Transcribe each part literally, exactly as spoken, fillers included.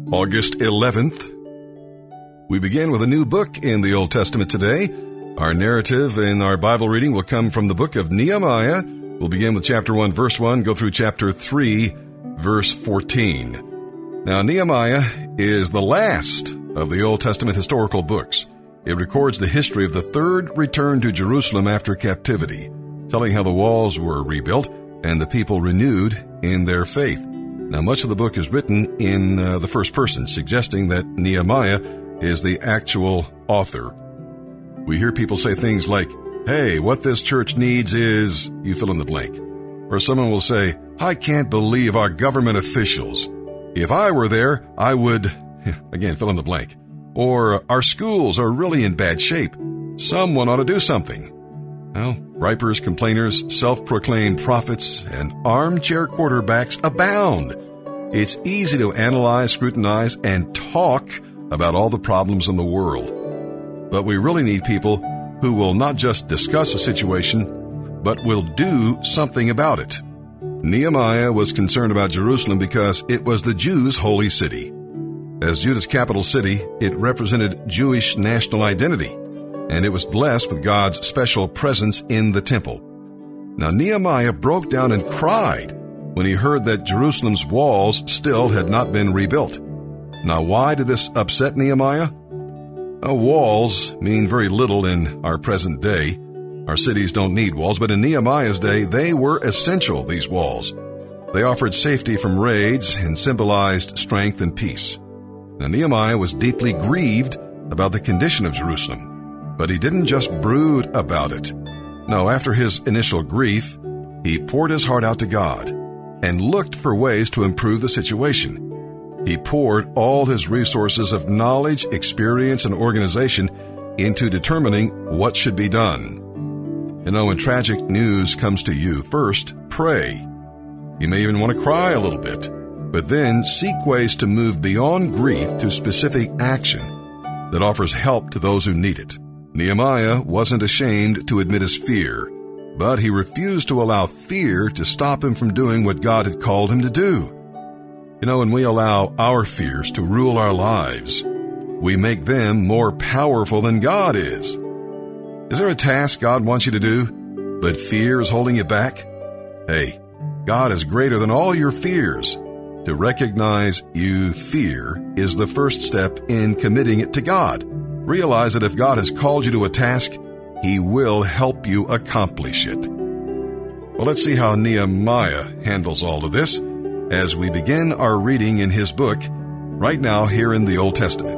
August eleventh. We begin with a new book in the Old Testament today. Our narrative and our Bible reading will come from the book of Nehemiah. We'll begin with chapter one, verse one, go through chapter three, verse fourteen. Now, Nehemiah is the last of the Old Testament historical books. It records the history of the third return to Jerusalem after captivity, telling how the walls were rebuilt and the people renewed in their faith. Now, much of the book is written in uh, the first person, suggesting that Nehemiah is the actual author. We hear people say things like, hey, what this church needs is, you fill in the blank. Or someone will say, I can't believe our government officials. If I were there, I would, again, fill in the blank. Or our schools are really in bad shape. Someone ought to do something. Well, gripers, complainers, self-proclaimed prophets, and armchair quarterbacks abound. It's easy to analyze, scrutinize, and talk about all the problems in the world. But we really need people who will not just discuss a situation, but will do something about it. Nehemiah was concerned about Jerusalem because it was the Jews' holy city. As Judah's capital city, it represented Jewish national identity, and it was blessed with God's special presence in the temple. Now, Nehemiah broke down and cried when he heard that Jerusalem's walls still had not been rebuilt. Now, why did this upset Nehemiah? Well, walls mean very little in our present day. Our cities don't need walls, but in Nehemiah's day, they were essential, these walls. They offered safety from raids and symbolized strength and peace. Now, Nehemiah was deeply grieved about the condition of Jerusalem, but he didn't just brood about it. No, after his initial grief, he poured his heart out to God and looked for ways to improve the situation. He poured all his resources of knowledge, experience, and organization into determining what should be done. You know, when tragic news comes to you, first, pray. You may even want to cry a little bit, but then seek ways to move beyond grief to specific action that offers help to those who need it. Nehemiah wasn't ashamed to admit his fear, but he refused to allow fear to stop him from doing what God had called him to do. You know, when we allow our fears to rule our lives, we make them more powerful than God is. Is there a task God wants you to do, but fear is holding you back? Hey, God is greater than all your fears. To recognize you fear is the first step in committing it to God. Realize that if God has called you to a task, He will help you accomplish it. Well, let's see how Nehemiah handles all of this as we begin our reading in his book, right now here in the Old Testament.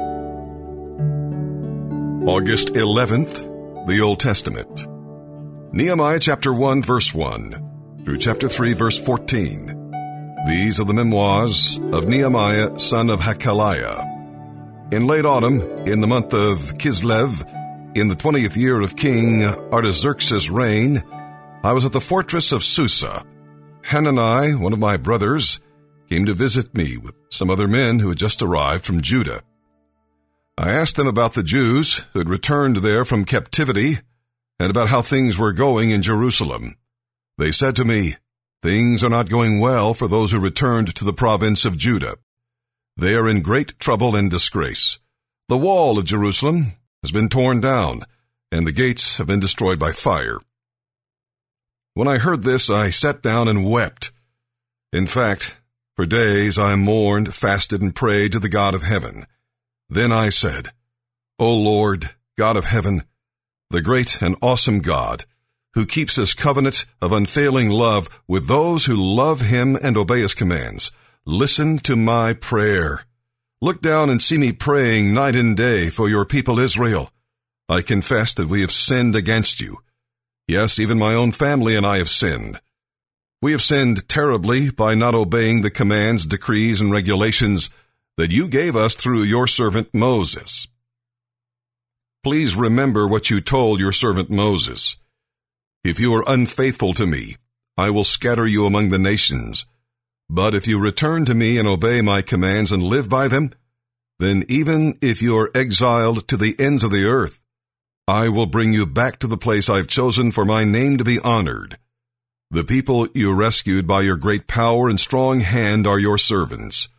August eleventh, the Old Testament. Nehemiah chapter one, verse one, through chapter three, verse fourteen. These are the memoirs of Nehemiah, son of Hakaliah. In late autumn, in the month of Kislev, in the twentieth year of King Artaxerxes' reign, I was at the fortress of Susa. Hanani, one of my brothers, came to visit me with some other men who had just arrived from Judah. I asked them about the Jews who had returned there from captivity and about how things were going in Jerusalem. They said to me, things are not going well for those who returned to the province of Judah. They are in great trouble and disgrace. The wall of Jerusalem has been torn down, and the gates have been destroyed by fire. When I heard this, I sat down and wept. In fact, for days I mourned, fasted, and prayed to the God of heaven. Then I said, O Lord, God of heaven, the great and awesome God, who keeps his covenant of unfailing love with those who love him and obey his commands, listen to my prayer. Look down and see me praying night and day for your people Israel. I confess that we have sinned against you. Yes, even my own family and I have sinned. We have sinned terribly by not obeying the commands, decrees, and regulations that you gave us through your servant Moses. Please remember what you told your servant Moses. If you are unfaithful to me, I will scatter you among the nations. But if you return to me and obey my commands and live by them, then even if you are exiled to the ends of the earth, I will bring you back to the place I've chosen for my name to be honored. The people you rescued by your great power and strong hand are your servants.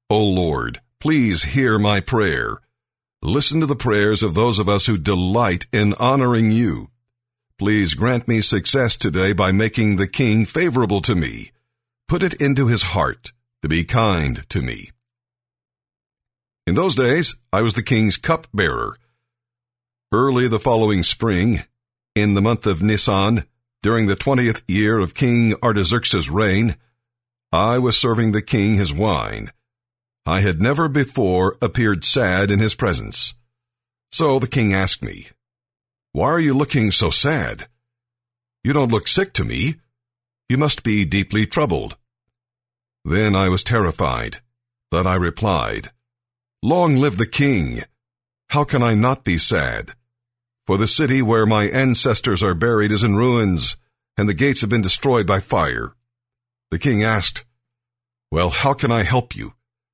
O Lord, please hear my prayer. Listen to the prayers of those of us who delight in honoring you. Please grant me success today by making the king favorable to me. Put it into his heart to be kind to me. In those days, I was the king's cupbearer. Early the following spring, in the month of Nisan, during the twentieth year of King Artaxerxes' reign, I was serving the king his wine. I had never before appeared sad in his presence. So the king asked me, "Why are you looking so sad? You don't look sick to me. You must be deeply troubled." Then I was terrified, but I replied, "Long live the king! How can I not be sad? For the city where my ancestors are buried is in ruins, and the gates have been destroyed by fire." The king asked, "Well, how can I help you?"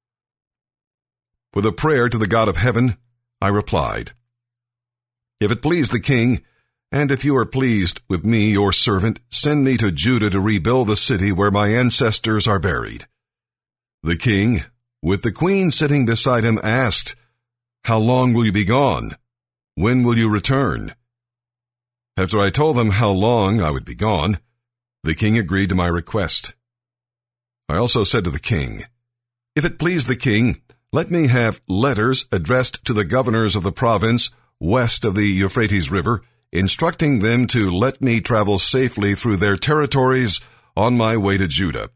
With a prayer to the God of heaven, I replied, "If it please the king, and if you are pleased with me, your servant, send me to Judah to rebuild the city where my ancestors are buried." The king, with the queen sitting beside him, asked, "How long will you be gone? When will you return?" After I told them how long I would be gone, the king agreed to my request. I also said to the king, "If it please the king, let me have letters addressed to the governors of the province west of the Euphrates River, instructing them to let me travel safely through their territories on my way to Judah.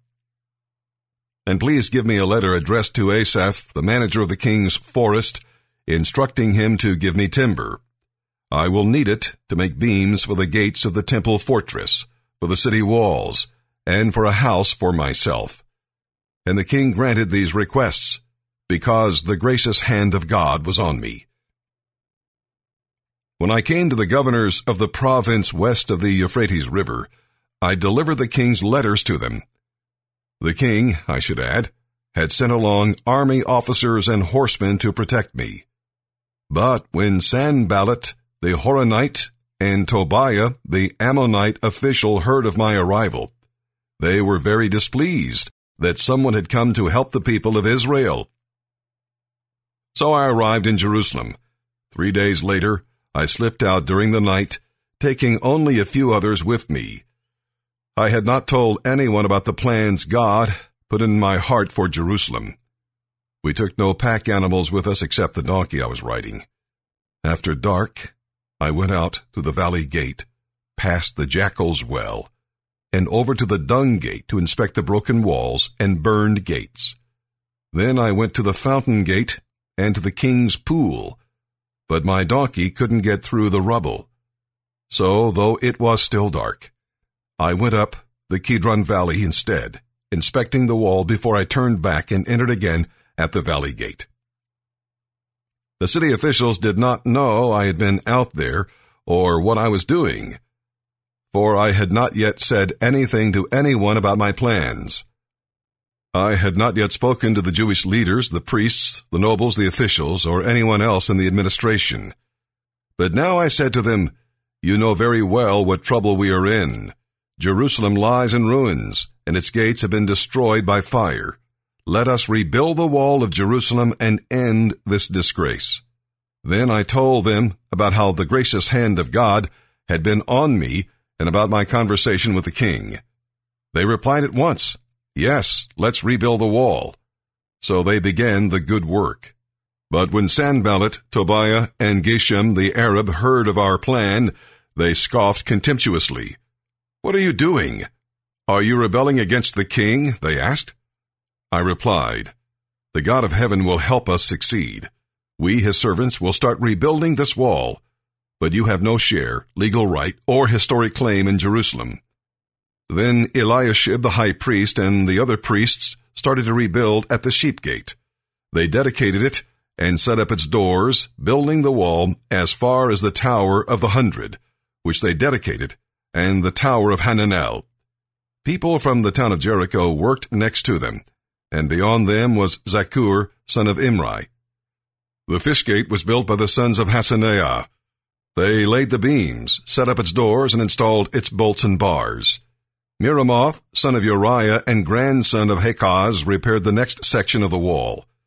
And please give me a letter addressed to Asaph, the manager of the king's forest, instructing him to give me timber. I will need it to make beams for the gates of the temple fortress, for the city walls, and for a house for myself." And the king granted these requests, because the gracious hand of God was on me. When I came to the governors of the province west of the Euphrates River, I delivered the king's letters to them. The king, I should add, had sent along army officers and horsemen to protect me. But when Sanballat, the Horonite, and Tobiah, the Ammonite official, heard of my arrival, they were very displeased that someone had come to help the people of Israel. So I arrived in Jerusalem. Three days later, I slipped out during the night, taking only a few others with me. I had not told anyone about the plans God put in my heart for Jerusalem. We took no pack animals with us except the donkey I was riding. After dark, I went out to the valley gate, past the jackal's well, and over to the dung gate to inspect the broken walls and burned gates. Then I went to the fountain gate and to the king's pool, but my donkey couldn't get through the rubble. So, though it was still dark, I went up the Kidron Valley instead, inspecting the wall before I turned back and entered again at the valley gate. The city officials did not know I had been out there or what I was doing, for I had not yet said anything to anyone about my plans. I had not yet spoken to the Jewish leaders, the priests, the nobles, the officials, or anyone else in the administration. But now I said to them, "You know very well what trouble we are in. Jerusalem lies in ruins, and its gates have been destroyed by fire. Let us rebuild the wall of Jerusalem and end this disgrace." Then I told them about how the gracious hand of God had been on me and about my conversation with the king. They replied at once, "Yes, let's rebuild the wall." So they began the good work. But when Sanballat, Tobiah, and Geshem the Arab heard of our plan, they scoffed contemptuously. "What are you doing? Are you rebelling against the king?" they asked. I replied, "The God of heaven will help us succeed. We, his servants, will start rebuilding this wall, but you have no share, legal right, or historic claim in Jerusalem." Then Eliashib the high priest and the other priests started to rebuild at the sheep gate. They dedicated it and set up its doors, building the wall as far as the Tower of the Hundred, which they dedicated, and the Tower of Hananel. People from the town of Jericho worked next to them, and beyond them was Zakur, son of Imri. The fish gate was built by the sons of Hassenaah. They laid the beams, set up its doors, and installed its bolts and bars. Miramoth, son of Uriah and grandson of Hakaz, repaired the next section of the wall.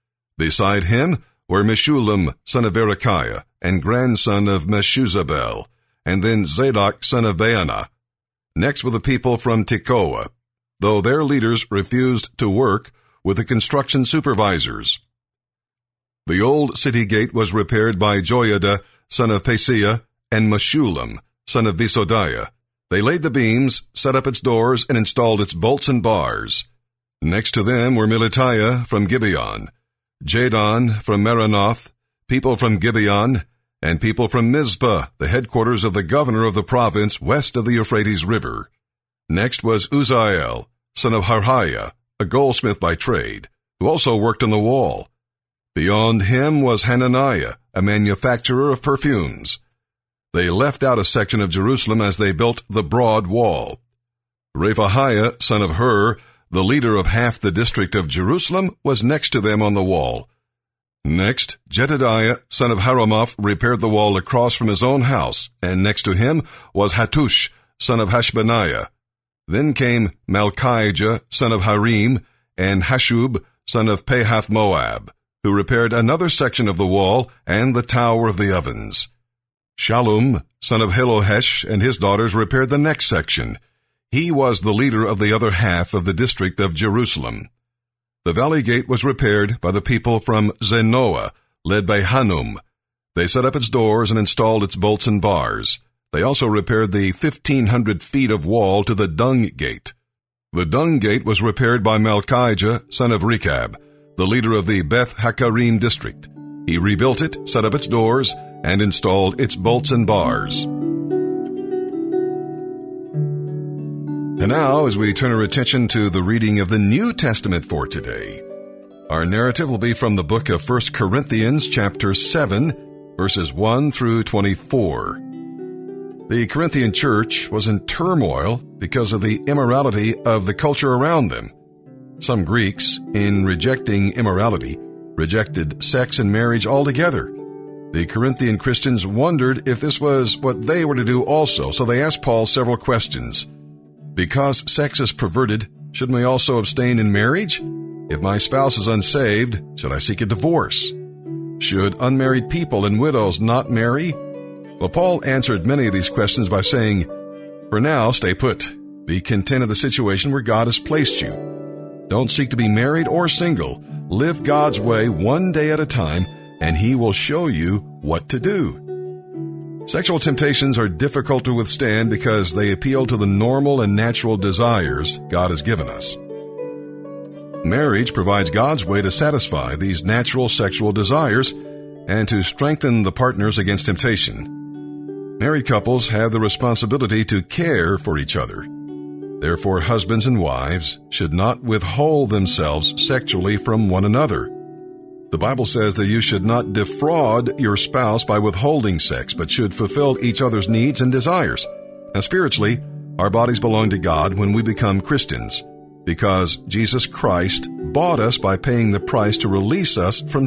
Beside him were Meshullam, son of Berechiah, and grandson of Meshuzabel, and then Zadok, son of Baana. Next were the people from Tekoa, though their leaders refused to work with the construction supervisors. The old city gate was repaired by Joiada, son of Paseah, and Meshullam, son of Besodiah. They laid the beams, set up its doors, and installed its bolts and bars. Next to them were Melatiah from Gibeon, Jadon from Meronoth, people from Gibeon, and people from Mizpah, the headquarters of the governor of the province west of the Euphrates River. Next was Uzziel, son of Harhiah, a goldsmith by trade, who also worked on the wall. Beyond him was Hananiah, a manufacturer of perfumes. They left out a section of Jerusalem as they built the broad wall. Rephahiah, son of Hur, the leader of half the district of Jerusalem, was next to them on the wall. Next, Jedediah, son of Haramoth, repaired the wall across from his own house, and next to him was Hattush, son of Hashbaniah. Then came Malchijah, son of Harim, and Hashub, son of Pahath-Moab, who repaired another section of the wall and the tower of the ovens. Shallum, son of Helohesh, and his daughters repaired the next section. He was the leader of the other half of the district of Jerusalem. The valley gate was repaired by the people from Zenoah, led by Hanum. They set up its doors and installed its bolts and bars. They also repaired the fifteen hundred feet of wall to the dung gate. The dung gate was repaired by Malchijah, son of Rechab, the leader of the Beth Hakarim district. He rebuilt it, set up its doors, and installed its bolts and bars. And now, as we turn our attention to the reading of the New Testament for today, our narrative will be from the book of First Corinthians, chapter seven, verses one through twenty-four. The Corinthian church was in turmoil because of the immorality of the culture around them. Some Greeks, in rejecting immorality, rejected sex and marriage altogether. The Corinthian Christians wondered if this was what they were to do also, so they asked Paul several questions. Because sex is perverted, shouldn't we also abstain in marriage? If my spouse is unsaved, should I seek a divorce? Should unmarried people and widows not marry? Well, Paul answered many of these questions by saying, "For now, stay put. Be content in the situation where God has placed you. Don't seek to be married or single. Live God's way one day at a time, and He will show you what to do." Sexual temptations are difficult to withstand because they appeal to the normal and natural desires God has given us. Marriage provides God's way to satisfy these natural sexual desires and to strengthen the partners against temptation. Married couples have the responsibility to care for each other. Therefore, husbands and wives should not withhold themselves sexually from one another. The Bible says that you should not defraud your spouse by withholding sex, but should fulfill each other's needs and desires. Now, spiritually, our bodies belong to God when we become Christians, because Jesus Christ bought us by paying the price to release us from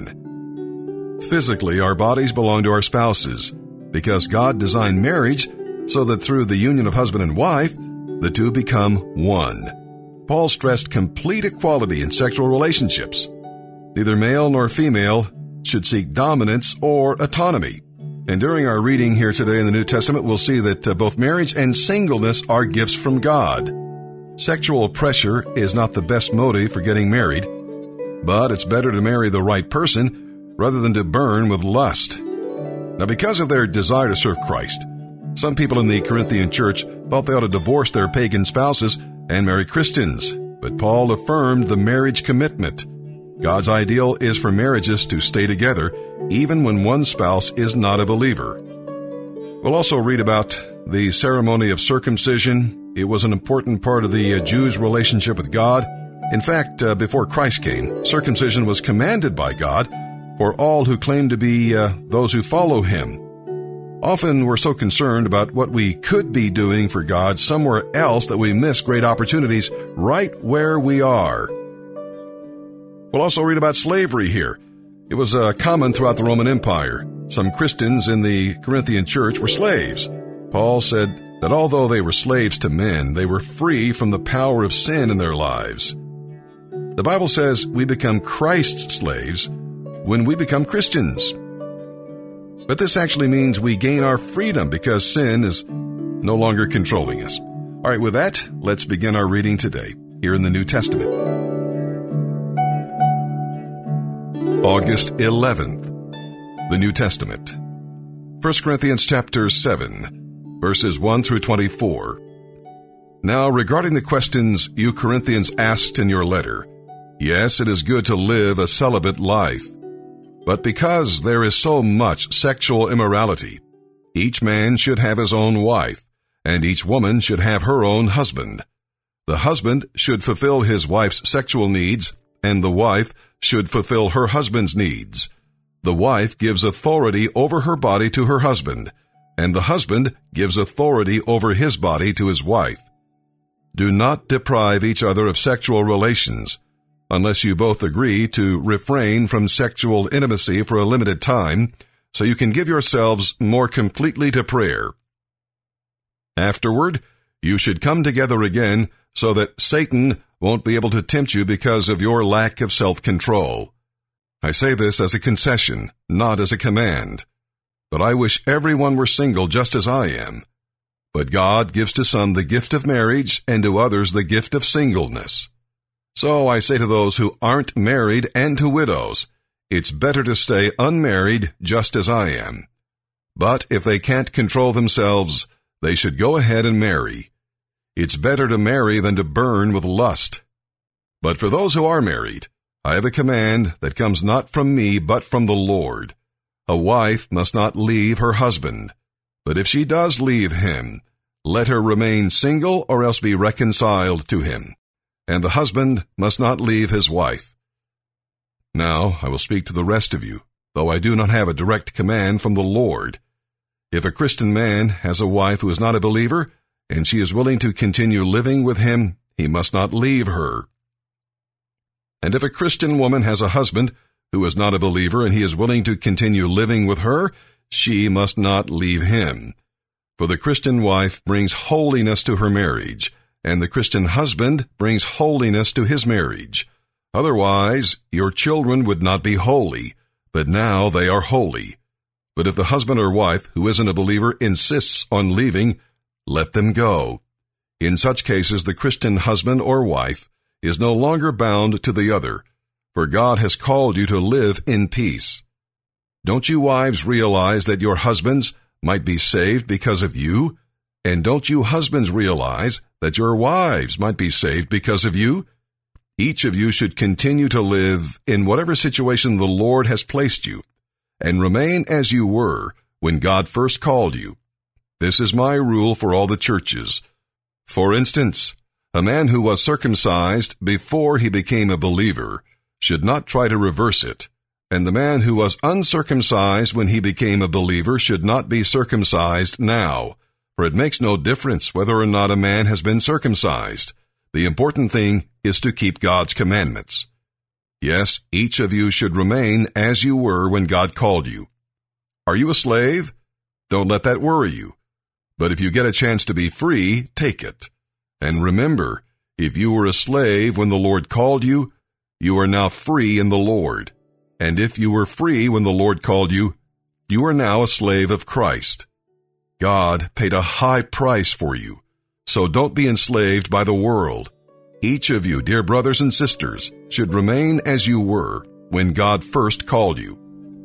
sin. Physically, our bodies belong to our spouses, because God designed marriage so that through the union of husband and wife, the two become one. Paul stressed complete equality in sexual relationships. Neither male nor female should seek dominance or autonomy. And during our reading here today in the New Testament, we'll see that uh, both marriage and singleness are gifts from God. Sexual pressure is not the best motive for getting married, but it's better to marry the right person rather than to burn with lust. Now, because of their desire to serve Christ, some people in the Corinthian church thought they ought to divorce their pagan spouses and marry Christians, but Paul affirmed the marriage commitment. God's ideal is for marriages to stay together, even when one spouse is not a believer. We'll also read about the ceremony of circumcision. It was an important part of the uh, Jews' relationship with God. In fact, uh, before Christ came, circumcision was commanded by God for all who claim to be uh, those who follow Him. Often we're so concerned about what we could be doing for God somewhere else that we miss great opportunities right where we are. We'll also read about slavery here. It was uh, common throughout the Roman Empire. Some Christians in the Corinthian church were slaves. Paul said that although they were slaves to men, they were free from the power of sin in their lives. The Bible says we become Christ's slaves when we become Christians. But this actually means we gain our freedom because sin is no longer controlling us. All right, with that, let's begin our reading today here in the New Testament. August eleventh, the New Testament. First Corinthians chapter seven, verses one through twenty-four. Now, regarding the questions you Corinthians asked in your letter, yes, it is good to live a celibate life. But because there is so much sexual immorality, each man should have his own wife, and each woman should have her own husband. The husband should fulfill his wife's sexual needs, and the wife should fulfill her husband's needs. The wife gives authority over her body to her husband, and the husband gives authority over his body to his wife. Do not deprive each other of sexual relations, unless you both agree to refrain from sexual intimacy for a limited time, so you can give yourselves more completely to prayer. Afterward, you should come together again so that Satan won't be able to tempt you because of your lack of self-control. I say this as a concession, not as a command. But I wish everyone were single just as I am. But God gives to some the gift of marriage and to others the gift of singleness. So I say to those who aren't married and to widows, it's better to stay unmarried just as I am. But if they can't control themselves, they should go ahead and marry. It's better to marry than to burn with lust. But for those who are married, I have a command that comes not from me but from the Lord. A wife must not leave her husband. But if she does leave him, let her remain single or else be reconciled to him. And the husband must not leave his wife. Now I will speak to the rest of you, though I do not have a direct command from the Lord. If a Christian man has a wife who is not a believer, and she is willing to continue living with him, he must not leave her. And if a Christian woman has a husband who is not a believer and he is willing to continue living with her, she must not leave him. For the Christian wife brings holiness to her marriage, and the Christian husband brings holiness to his marriage. Otherwise, your children would not be holy, but now they are holy. But if the husband or wife who isn't a believer insists on leaving, let them go. In such cases, the Christian husband or wife is no longer bound to the other, for God has called you to live in peace. Don't you wives realize that your husbands might be saved because of you? And don't you husbands realize that your wives might be saved because of you? Each of you should continue to live in whatever situation the Lord has placed you, and remain as you were when God first called you. This is my rule for all the churches. For instance, a man who was circumcised before he became a believer should not try to reverse it, and the man who was uncircumcised when he became a believer should not be circumcised now, for it makes no difference whether or not a man has been circumcised. The important thing is to keep God's commandments. Yes, each of you should remain as you were when God called you. Are you a slave? Don't let that worry you. But if you get a chance to be free, take it. And remember, if you were a slave when the Lord called you, you are now free in the Lord. And if you were free when the Lord called you, you are now a slave of Christ. God paid a high price for you, so don't be enslaved by the world. Each of you, dear brothers and sisters, should remain as you were when God first called you.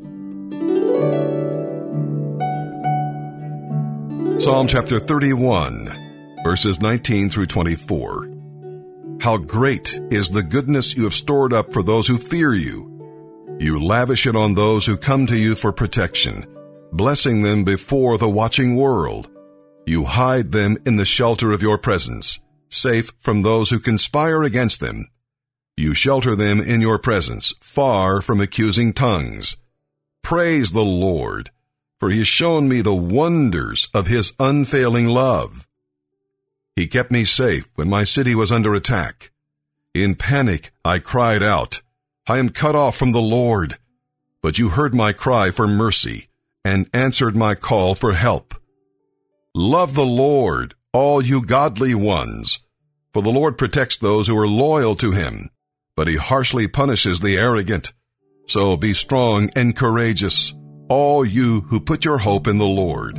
Psalm chapter thirty-one, verses nineteen through twenty-four. How great is the goodness you have stored up for those who fear you. You lavish it on those who come to you for protection, blessing them before the watching world. You hide them in the shelter of your presence, safe from those who conspire against them. You shelter them in your presence, far from accusing tongues. Praise the Lord, for he has shown me the wonders of his unfailing love. He kept me safe when my city was under attack. In panic, I cried out, I am cut off from the Lord. But you heard my cry for mercy and answered my call for help. Love the Lord, all you godly ones, for the Lord protects those who are loyal to him. but he harshly punishes the arrogant. So be strong and courageous, all you who put your hope in the Lord.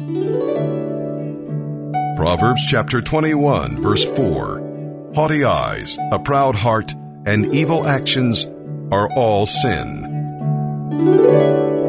Proverbs chapter twenty-one, verse four. Haughty eyes, a proud heart, and evil actions are all sin.